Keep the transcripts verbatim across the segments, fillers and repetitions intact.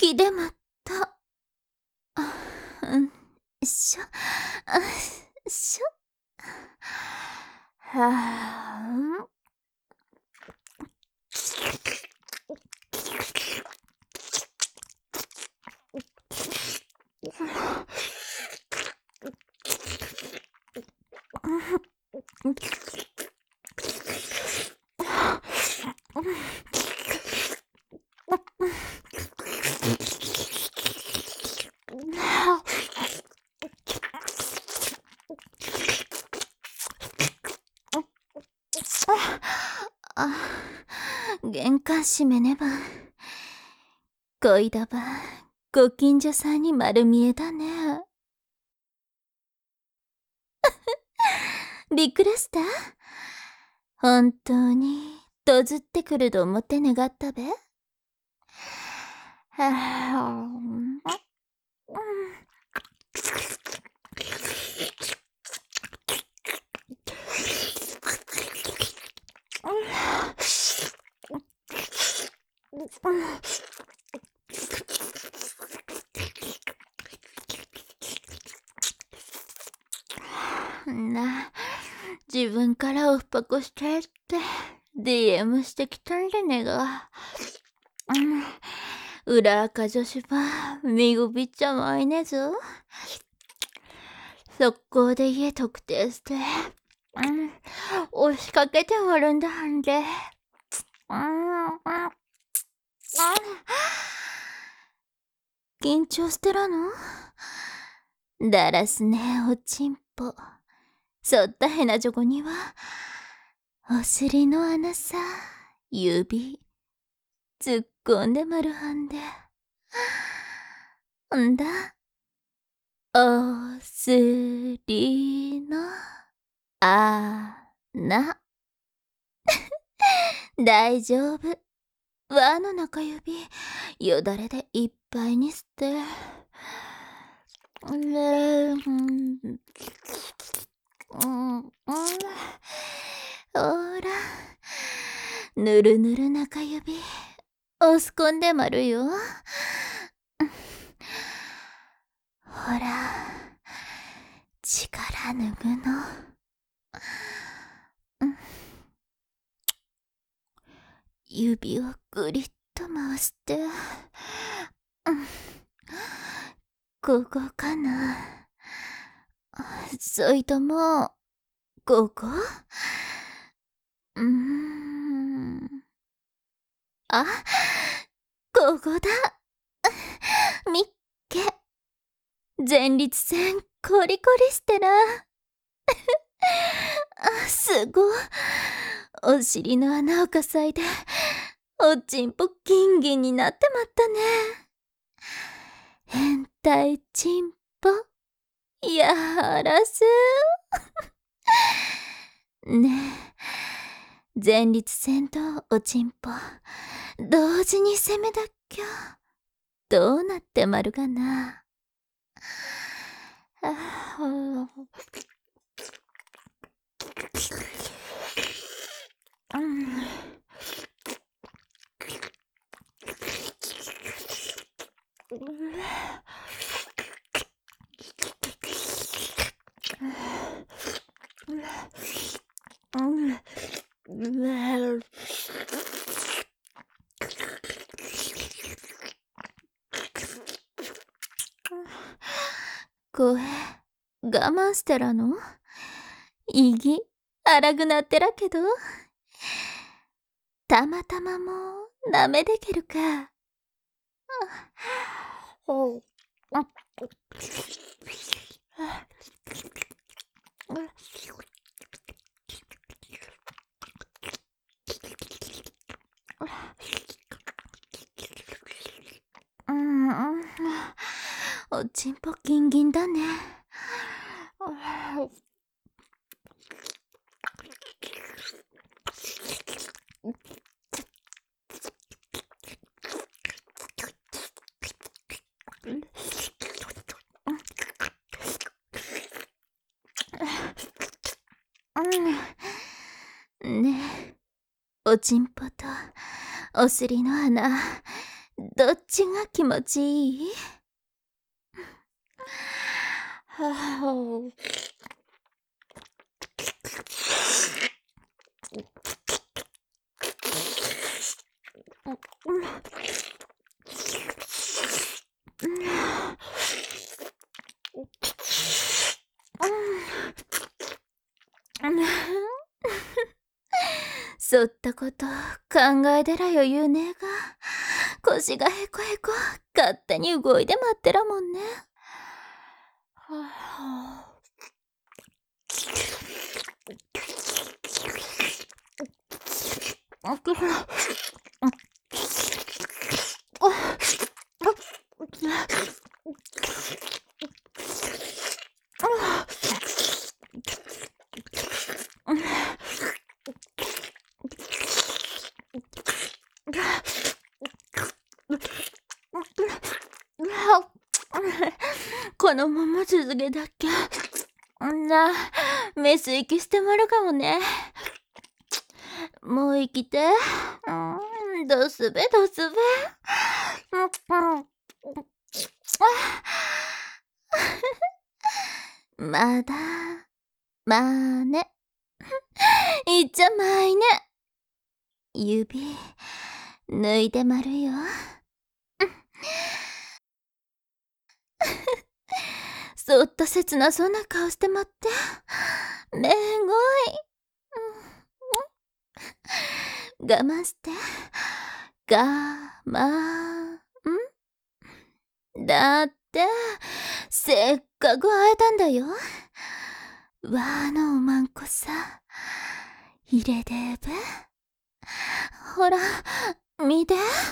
気でまった。あ、うん、しょ、あ、しょ。はあ。あ、玄関閉めねば。こいだば、ご近所さんに丸見えだね。びっくりした？本当に、どずってくると思って願ったべ。はあ、な、自分からオフパコしてって ディーエム してきたんでねが。うん、裏垢女子ば見ぐびっちゃまいねぞ。速攻で家特定して、うん、押しかけておるんだんで。うん、うん、緊張してらの？だらすねおちんぽ。そったへなじょこには、お尻の穴さ、指、突っ込んでまるはんで。んだ、お尻の穴。大丈夫。輪の中指、よだれでいっぱいにして。ねえ、うん、うん、ほら、ぬるぬる中指、押し込んでまるよ。ほら、力抜くの。指をぐりっと回して、ここかな。そいとも、ここ？うーん。あ、ここだ。みっけ。前立腺コリコリしてな。あ、すごい。お尻の穴をかさいで、おちんぽギンギンになってまったね。変態ちんぽ、やらす。ねえ、前立腺とおちんぽ、同時に攻めだっきゃ、どうなってまるかな。ああ、うん。声、我慢してらの？いぎ、荒くなってらけど。たまたまもなめでけるか。うん、おちんぽギンギンだね。うん、ねえ、おちんぽとお尻の穴、 どっちが気持ちいい？はぁ。そったこと考えでらよ言うねえが、腰がへこへこ勝手に動いて待ってらもんね。はあ、あくら、このまま続けだっけな、メス息してまるかもね。もう生きて。うん、どすべどすべ。まだ、まあね。いっちゃまいね。指、抜いてまるよ。そっと切なそうな顔してまって。めごい。我慢して。我慢。んだって、せっかく会えたんだよ。わーのおまんこさ。入れでべ。ほら、見て。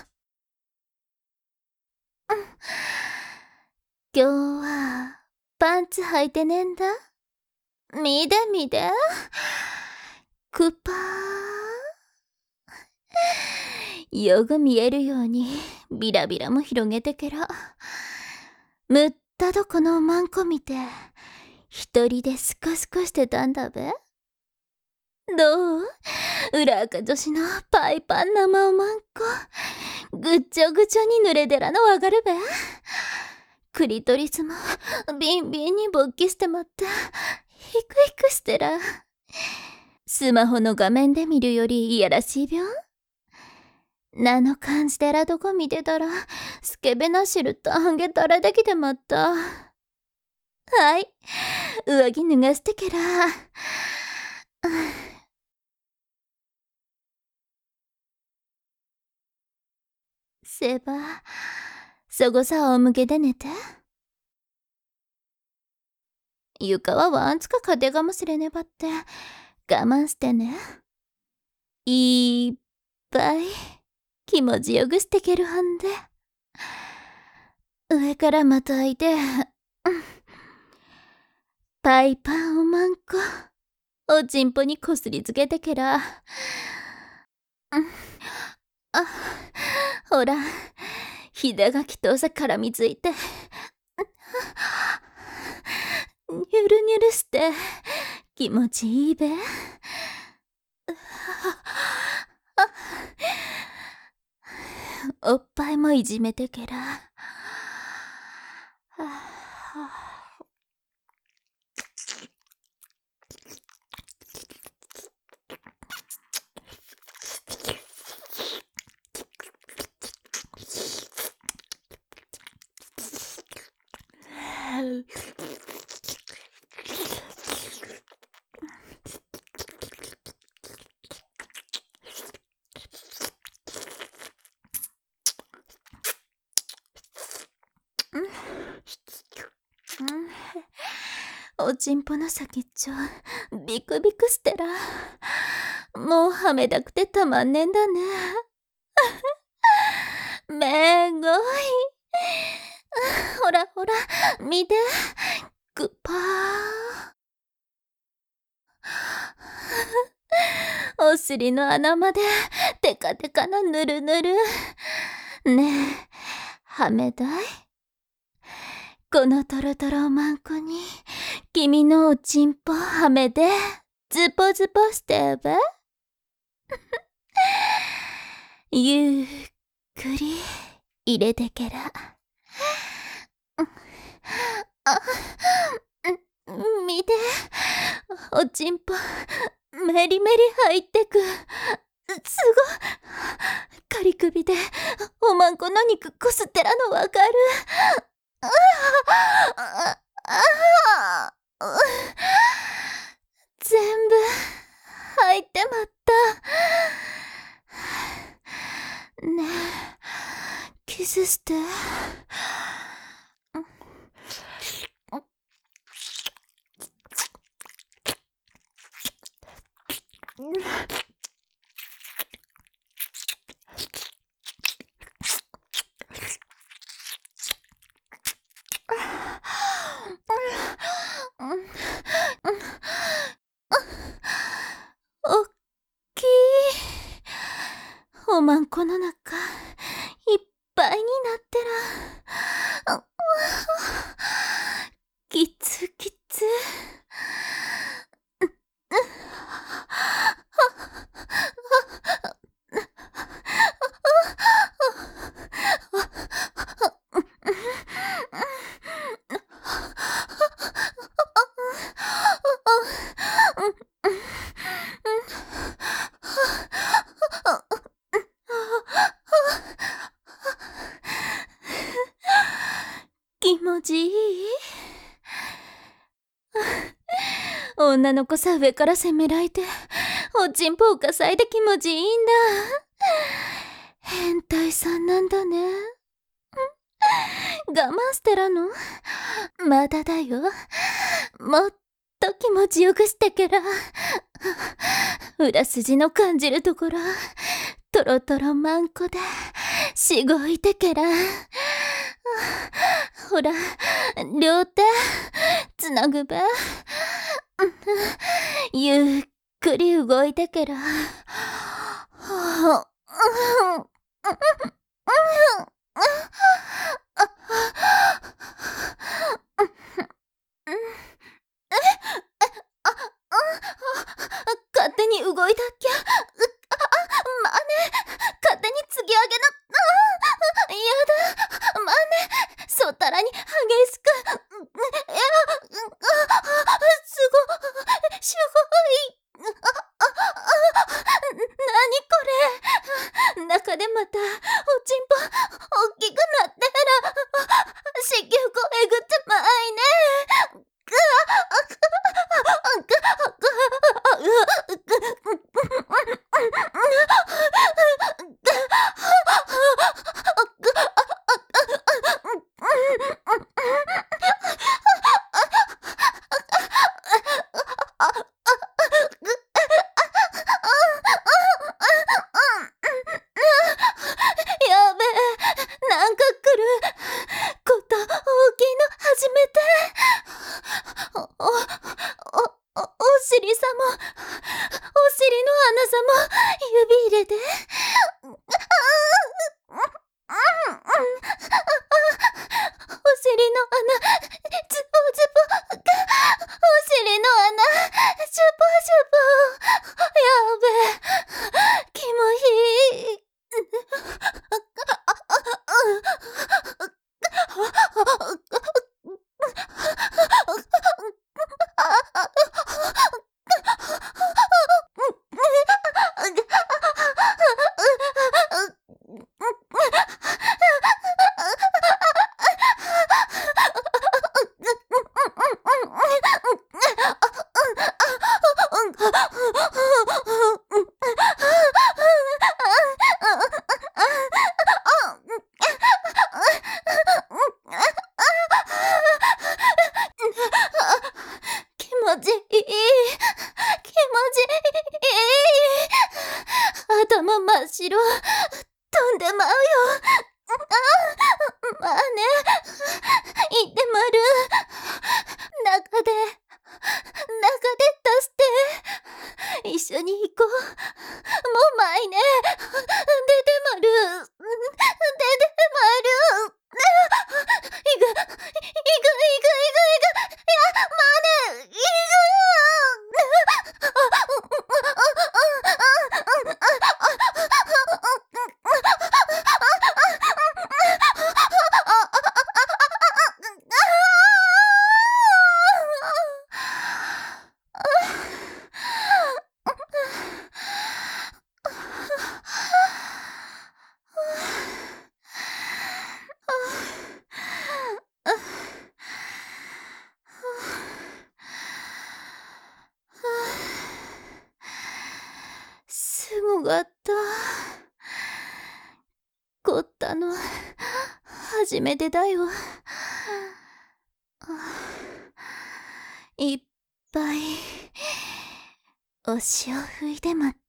今日はパンツ履いてねえんだ。見て見て。くぱー。よく見えるようにビラビラも広げてけろ。むったどこのおまんこ見て一人でスカスカしてたんだべ。どう？裏垢女子のパイパン生おまんこぐっちょぐちょに濡れでらのわかるべ。クリトリスもビンビンに勃起してまってヒクヒクしてら。スマホの画面で見るよりいやらしいびょん。なの感じでらどこ見てたらスケベな汁とハゲたらできてまった。はい、上着脱がしてけら。せば、そごさ仰向けで寝て。床はワンツか風かもしれねばって我慢してね。いっぱい気持ちよくしてけるはんで。上からまたいて、パイパンおまんこおちんぽにこすりつけてけら。あ、ほら、ひだがきとさ絡みついて。ニュルニュルして気持ちいいべ。おっぱいもいじめてけら。おちんぽの先っちょビクビクしてら。もうはめたくてたまんねんだね。めごい。ほらほら見て。グッパー。お尻の穴までテカテカなぬるぬる。ねえ、はめたい？このトロトロマンコに君のおちんぽはめてズポズポしてべ。ゆっくり入れてけら。あ、見て、おちんぽメリメリ入ってく。すごい。仮首でおまんこの肉こすってらのわかる。ああああ、全部入ってまった。ねえ、キスして。おっきい。おまんこの中いっぱいになってら。きつきつ。気持ちいい。女の子さ上から責められておちんぽをかさいで気持ちいいんだ。変態さんなんだね。我慢してらの。まだだよ。もっと気持ちよくしてけら。裏筋の感じるところトロトロまんこでしごいてけら。ほら両手つなぐべ。ゆっくり動いてけら。勝手に動いたっきゃ。まあね、勝手に突き上げな。やだ、まあね、そったらに激しく。いや、すごい、すごい。なにこれ。中でまたおちんぽ大きくなってら。子宮口えぐってまいね。やべえ、なんか来る。こと大きいの初めて。お、お、お、お、お尻さたの初めてだよ。いっぱいおしを拭いてまった。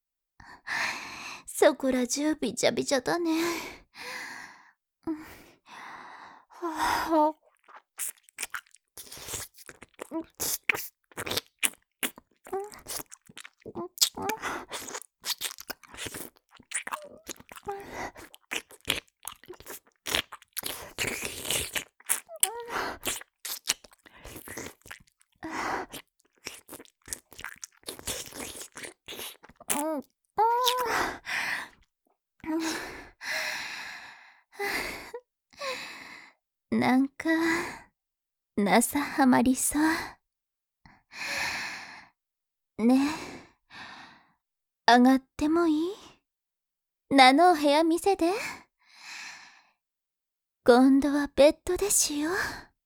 そこら中びちゃびちゃだね。はあ、なんかなさはまりそうね。え上がってもいい？なのお部屋見せて。今度はベッドでしよう。